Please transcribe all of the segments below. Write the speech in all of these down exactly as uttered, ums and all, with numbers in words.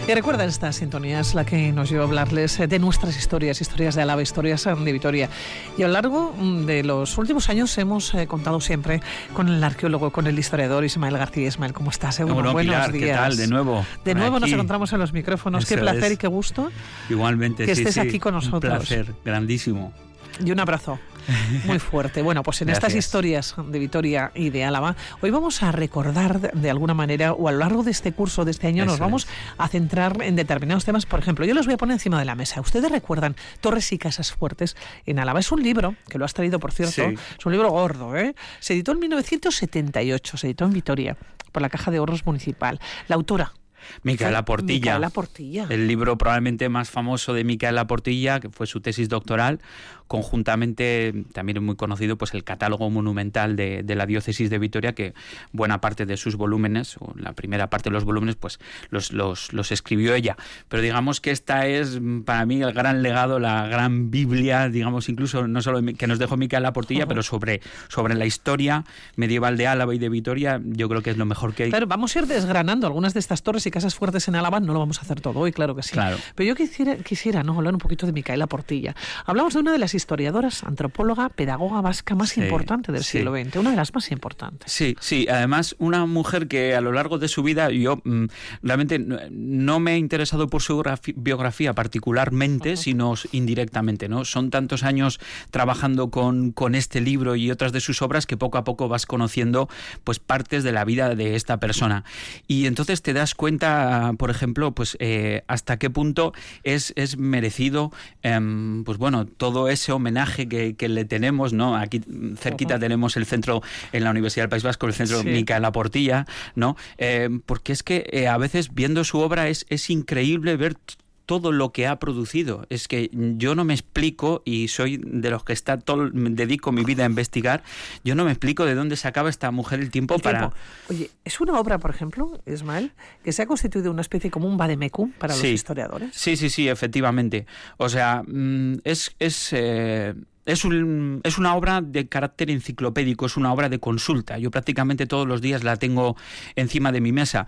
Y recuerda, esta sintonía es la que nos lleva a hablarles de nuestras historias, historias de Álava, historias de Vitoria. Y a lo largo de los últimos años hemos eh, contado siempre con el arqueólogo, con el historiador Ismael García. Ismael, ¿cómo estás? Eh? Bueno, Bueno, buenos Pilar, días. ¿qué tal? De nuevo. De nuevo aquí. Nos encontramos en los micrófonos. Eso qué placer es. y qué gusto. Igualmente, que sí, estés sí. aquí con nosotros. Un placer, grandísimo. Y un abrazo muy fuerte. Bueno, pues en Gracias. estas historias de Vitoria y de Álava, hoy vamos a recordar de, de alguna manera, o a lo largo de este curso, de este año, Eso nos vamos es. a centrar en determinados temas. Por ejemplo, yo los voy a poner encima de la mesa. ¿Ustedes recuerdan Torres y Casas Fuertes en Álava? Es un libro, que lo has traído, por cierto, Sí. es un libro gordo, ¿eh? Se editó en mil novecientos setenta y ocho, se editó en Vitoria, por la Caja de Ahorros Municipal. La autora, Micaela Portilla. Micaela Portilla. El libro probablemente más famoso de Micaela Portilla, que fue su tesis doctoral, conjuntamente, también muy conocido, pues el catálogo monumental de, de la diócesis de Vitoria, que buena parte de sus volúmenes, o la primera parte de los volúmenes, pues los, los, los escribió ella. Pero digamos que esta es, para mí, el gran legado, la gran Biblia, digamos, incluso no solo que nos dejó Micaela Portilla, uh-huh. pero sobre, sobre la historia medieval de Álava y de Vitoria, yo creo que es lo mejor que hay. Claro, vamos a ir desgranando algunas de estas torres y casas fuertes en Álava, no lo vamos a hacer todo hoy, claro que sí. Claro. Pero yo quisiera, quisiera ¿no? hablar un poquito de Micaela Portilla. Hablamos de una de las historiadoras, antropóloga, pedagoga vasca más sí, importante del sí. siglo veinte, una de las más importantes. Sí, sí, además una mujer que a lo largo de su vida, yo mmm, realmente no me he interesado por su biografía particularmente, uh-huh. sino indirectamente, ¿no? Son tantos años trabajando con, con este libro y otras de sus obras que poco a poco vas conociendo pues partes de la vida de esta persona. Y entonces te das cuenta, por ejemplo, pues eh, hasta qué punto es, es merecido eh, pues bueno, todo ese homenaje que, que le tenemos, ¿no? Aquí cerquita uh-huh. tenemos el centro en la Universidad del País Vasco, el centro sí. Micaela Portilla, ¿no? Eh, porque es que eh, a veces viendo su obra es, es increíble ver t- todo lo que ha producido. Es que yo no me explico, y soy de los que está todo, me dedico mi vida a investigar, yo no me explico de dónde sacaba esta mujer el tiempo el para... Tiempo. Oye, es una obra, por ejemplo, Ismael, que se ha constituido una especie como un vademecum para sí. los historiadores. Sí, sí, sí, efectivamente. O sea, es... es eh... Es, un, es una obra de carácter enciclopédico, es una obra de consulta. Yo prácticamente todos los días la tengo encima de mi mesa,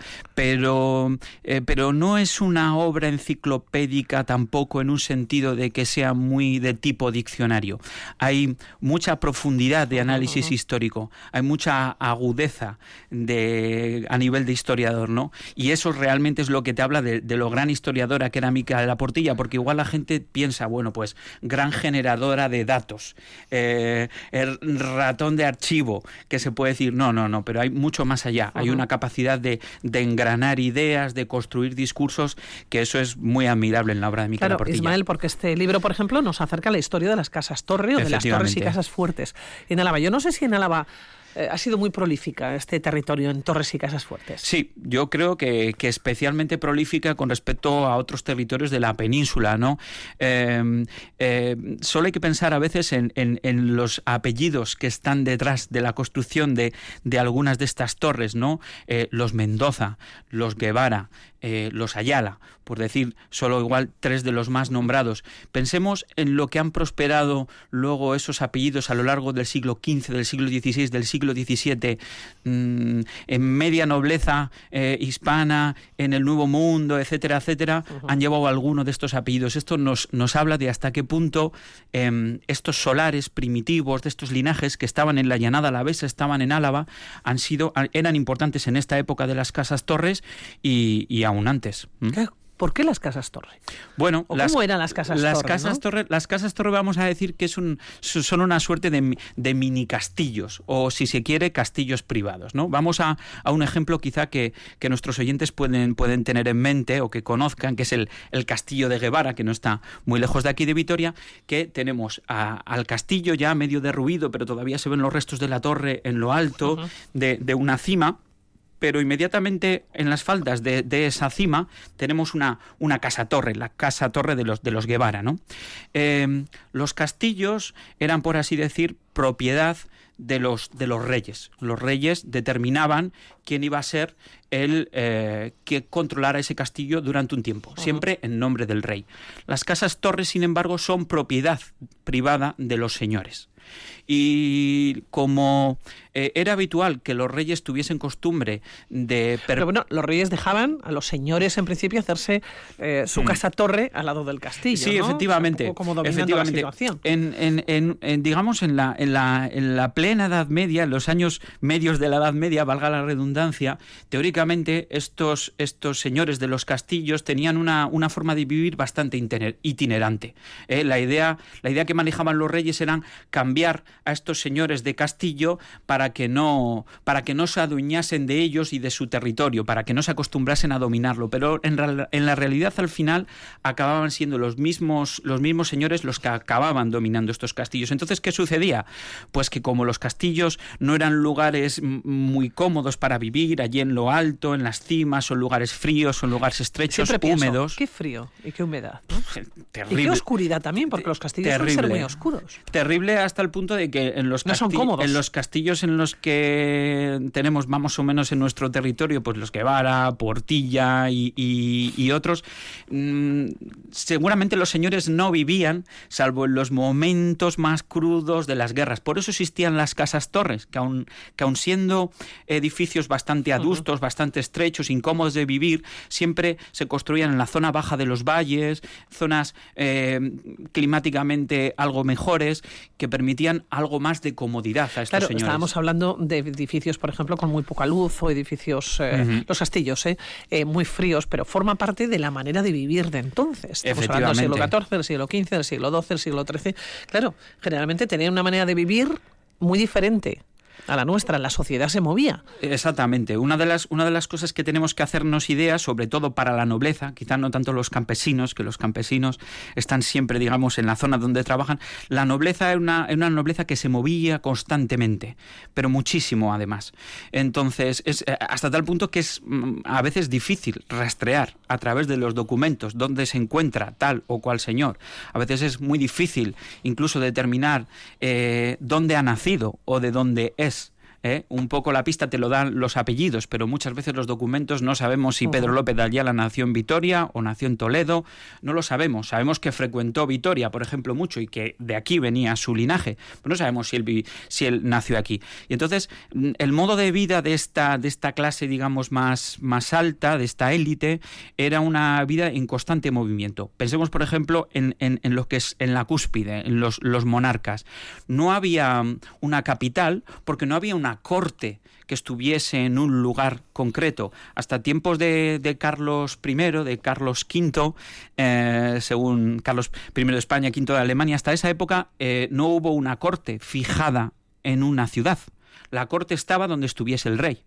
pero, eh, pero no es una obra enciclopédica tampoco en un sentido de que sea muy de tipo diccionario. Hay mucha profundidad de análisis uh-huh. histórico, hay mucha agudeza de, a nivel de historiador, ¿no? Y eso realmente es lo que te habla de, de lo gran historiadora que era Micaela Portilla, porque igual la gente piensa, bueno, pues gran generadora de datos, Eh, el ratón de archivo, que se puede decir, no, no, no, pero hay mucho más allá. Uh-huh. Hay una capacidad de, de engranar ideas, de construir discursos, que eso es muy admirable en la obra de Micaela claro, Portilla. Ismael, porque este libro, por ejemplo, nos acerca a la historia de las casas torre o de las torres y casas fuertes en Álava. Yo no sé si en Álava Eh, ha sido muy prolífica este territorio en torres y casas fuertes. Sí, yo creo que, que especialmente prolífica con respecto a otros territorios de la península, ¿no? Eh, eh, solo hay que pensar a veces en, en, en los apellidos que están detrás de la construcción de, de algunas de estas torres, ¿no? Eh, los Mendoza, los Guevara, eh, los Ayala, por decir solo igual tres de los más nombrados. Pensemos en lo que han prosperado luego esos apellidos a lo largo del siglo quince, del siglo dieciséis, del siglo diecisiete, mmm, en media nobleza eh, hispana, en el Nuevo Mundo, etcétera, etcétera, uh-huh. han llevado alguno de estos apellidos. Esto nos, nos habla de hasta qué punto eh, estos solares primitivos de estos linajes que estaban en la llanada alavesa, estaban en Álava, han sido, eran importantes en esta época de las casas torres y, y aún antes. ¿Mm? ¿Por qué las casas torre? Bueno, ¿O las, ¿cómo eran las casas las torre? Casas ¿no? torre las casas torre vamos a decir que es un, son una suerte de, de mini castillos, o si se quiere, castillos privados, ¿no? Vamos a, a un ejemplo quizá que, que nuestros oyentes pueden, pueden tener en mente o que conozcan, que es el, el castillo de Guevara, que no está muy lejos de aquí de Vitoria, que tenemos a, al castillo ya medio derruido, pero todavía se ven los restos de la torre en lo alto uh-huh. de, de una cima. Pero inmediatamente en las faldas de, de esa cima tenemos una, una casa-torre, la casa-torre de los, de los Guevara, ¿no? Eh, los castillos eran, por así decir, propiedad de los, de los reyes. Los reyes determinaban quién iba a ser el eh, que controlara ese castillo durante un tiempo, uh-huh. siempre en nombre del rey. Las casas-torres, sin embargo, son propiedad privada de los señores. Y como eh, era habitual que los reyes tuviesen costumbre de... Per- Pero bueno, los reyes dejaban a los señores en principio hacerse eh, su casa-torre al lado del castillo, Sí, ¿no? efectivamente. O sea, un poco como dominando efectivamente. la situación. En, en, en, en, digamos, en la, en, la, en la plena Edad Media, en los años medios de la Edad Media, valga la redundancia, teóricamente estos, estos señores de los castillos tenían una, una forma de vivir bastante itinerante. ¿eh? La idea, la idea que manejaban los reyes era cambiar a estos señores de castillo para que no, para que no se adueñasen de ellos y de su territorio, para que no se acostumbrasen a dominarlo. Pero en, en la realidad, al final, acababan siendo los mismos, los mismos señores los que acababan dominando estos castillos. Entonces, ¿qué sucedía? Pues que como los castillos no eran lugares muy cómodos para vivir, allí en lo alto, en las cimas, son lugares fríos, son lugares estrechos, Siempre pienso, húmedos. Qué frío y qué humedad, ¿no? Terrible. Y qué oscuridad también, porque los castillos Terrible. suelen ser muy oscuros. Terrible hasta el punto de que en los, no son casti- cómodos. en los castillos en los que tenemos más o menos en nuestro territorio, pues los Guevara, Portilla y, y, y otros, mmm, seguramente los señores no vivían, salvo en los momentos más crudos de las guerras. Por eso existían las casas-torres, que aun, que aun siendo edificios bastante adustos, uh-huh. bastante estrechos, incómodos de vivir, siempre se construían en la zona baja de los valles, zonas eh, climáticamente algo mejores, que permitían algo más de comodidad a estos claro, señores. Estábamos hablando de edificios, por ejemplo, con muy poca luz, o edificios, eh, uh-huh. los castillos, eh, eh, muy fríos, pero forma parte de la manera de vivir de entonces. Estamos hablando del siglo catorce, del siglo quince, del siglo doce, del siglo trece. Claro, generalmente tenían una manera de vivir muy diferente a la nuestra, la sociedad se movía. Exactamente. Una de las una de las cosas que tenemos que hacernos idea, sobre todo para la nobleza, quizás no tanto los campesinos, que los campesinos están siempre, digamos, en la zona donde trabajan, la nobleza era una, era una nobleza que se movía constantemente, pero muchísimo además. Entonces, es hasta tal punto que es a veces difícil rastrear a través de los documentos dónde se encuentra tal o cual señor. A veces es muy difícil incluso determinar eh, dónde ha nacido o de dónde es. ¿Eh? Un poco la pista te lo dan los apellidos, pero muchas veces los documentos no sabemos si Pedro López de Ayala nació en Vitoria o nació en Toledo, no lo sabemos. Sabemos que frecuentó Vitoria, por ejemplo, mucho y que de aquí venía su linaje, pero no sabemos si él, si él nació aquí. Y entonces, el modo de vida de esta, de esta clase, digamos, más, más alta, de esta élite, era una vida en constante movimiento. Pensemos, por ejemplo, en, en, en lo que es en la cúspide, en los, los monarcas. No había una capital porque no había una corte que estuviese en un lugar concreto. Hasta tiempos de, de Carlos primero, de Carlos quinto, eh, según Carlos primero de España, quinto de Alemania, hasta esa época eh, no hubo una corte fijada en una ciudad. La corte estaba donde estuviese el rey.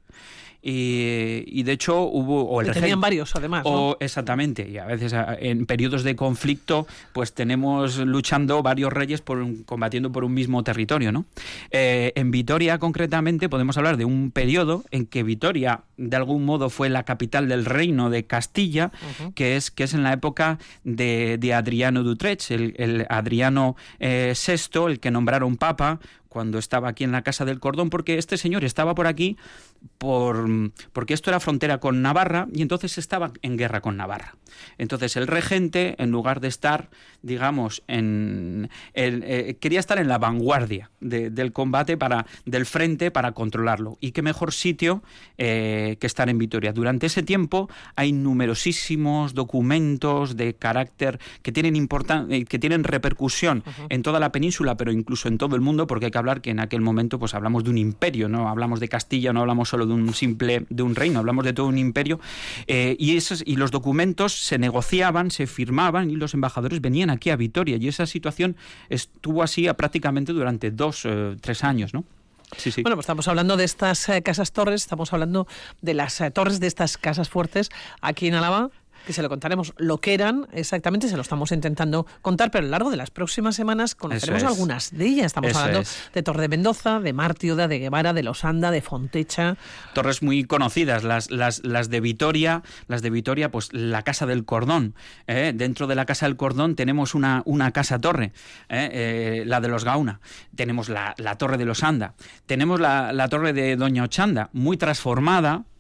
Y, y de hecho hubo o el tenían rey, varios además, ¿no? O exactamente, y a veces en periodos de conflicto pues tenemos luchando varios reyes por combatiendo por un mismo territorio, ¿no? Eh, en Vitoria concretamente podemos hablar de un periodo en que Vitoria de algún modo fue la capital del reino de Castilla, uh-huh. que es que es en la época de, de Adriano de Utrecht, el, el Adriano eh, sexto, el que nombraron papa cuando estaba aquí en la Casa del Cordón, porque este señor estaba por aquí por, porque esto era frontera con Navarra y entonces estaba en guerra con Navarra. Entonces el regente, en lugar de estar, digamos, en el, eh, quería estar en la vanguardia de, del combate, para del frente, para controlarlo. Y qué mejor sitio eh, que estar en Vitoria. Durante ese tiempo hay numerosísimos documentos de carácter que tienen, importan- eh, que tienen repercusión uh-huh. en toda la península, pero incluso en todo el mundo, porque hay que hablar que en aquel momento pues hablamos de un imperio, no hablamos de Castilla, no hablamos solo de un simple de un reino, hablamos de todo un imperio, eh, y esos y los documentos se negociaban, se firmaban y los embajadores venían aquí a Vitoria, y esa situación estuvo así a prácticamente durante dos, eh, tres años, ¿no? Sí, sí. Bueno, pues estamos hablando de estas eh, casas torres, estamos hablando de las eh, torres de estas casas fuertes aquí en Álava, que se lo contaremos lo que eran exactamente, se lo estamos intentando contar, pero a lo largo de las próximas semanas conoceremos es. algunas de ellas. Estamos Eso hablando es. de Torre de Mendoza, de Mártioda, de Guevara, de Losanda, de Fontecha. Torres muy conocidas, las, las, las de Vitoria, las de Vitoria, pues la Casa del Cordón. ¿eh? Dentro de la Casa del Cordón tenemos una, una casa torre, ¿eh? Eh, la de los Gauna. Tenemos la, la Torre de Losanda. Tenemos la, la Torre de Doña Ochanda, muy transformada,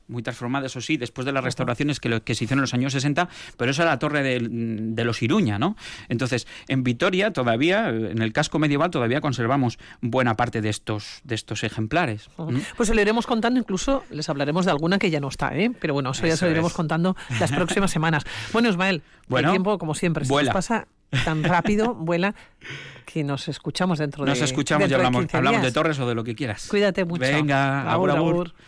muy transformada, eso sí, después de las restauraciones que, lo, que se hicieron en los años sesenta, pero esa es la torre de, de los Iruña, ¿no? Entonces, en Vitoria todavía, en el casco medieval, todavía conservamos buena parte de estos, de estos ejemplares. Uh-huh. Pues se lo iremos contando, incluso les hablaremos de alguna que ya no está, ¿eh? Pero bueno, eso, eso ya se lo iremos es. contando las próximas semanas. Bueno, Ismael, bueno, el tiempo, como siempre, se vuela. nos pasa tan rápido, vuela, que nos escuchamos dentro de Nos escuchamos dentro y hablamos, de hablamos de torres o de lo que quieras. Cuídate mucho. Venga, agur, agur. agur.